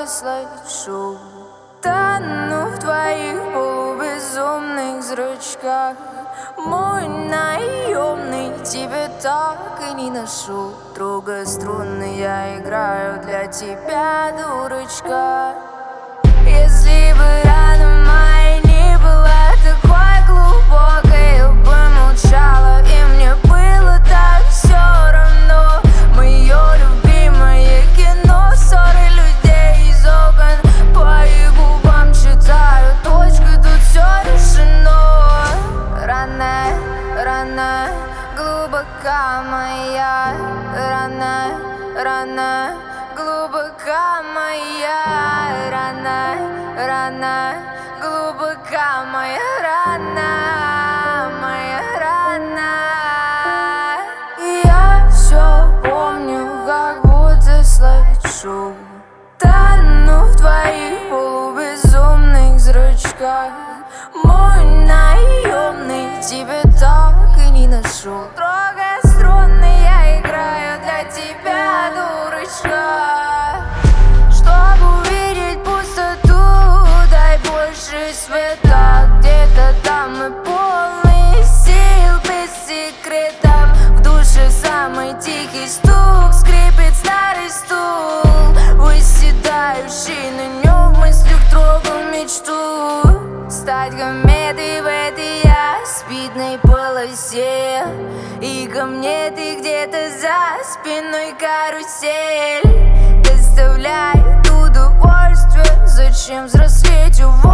слайд-шоу. Тону в твоих полубезумных зрачках. Мой наемный, тебя так и не нашел. Трогая струны, я играю для тебя, дурочка. Если бы рана моя не была такой глубокой, я бы молчала, и мне было так все равно. Мое любимое кино, ссоры людей из окон. По их губам читаю точку, тут все решено. Рана, рана, глубока моя рана, рана, глубока моя рана, рана, глубока моя рана, моя рана. Я все помню, как будто слайд-шоу. Тону в твоих полубезумных зрачках. Мой наемный, тебя так и не нашел. Трогая струны, я играю для тебя, дурочка. Чтобы увидеть пустоту, дай больше света. Где-то там мы полные сил, без секретов. В душе самый тихий стук, скрипит старый стул, выседающий на нем в мыслях трогал мечту. Стать кометой в этой аспидной полосе. И ко мне ты где-то за спиной карусель. Доставляет удовольствие, зачем взрослеть, уволь.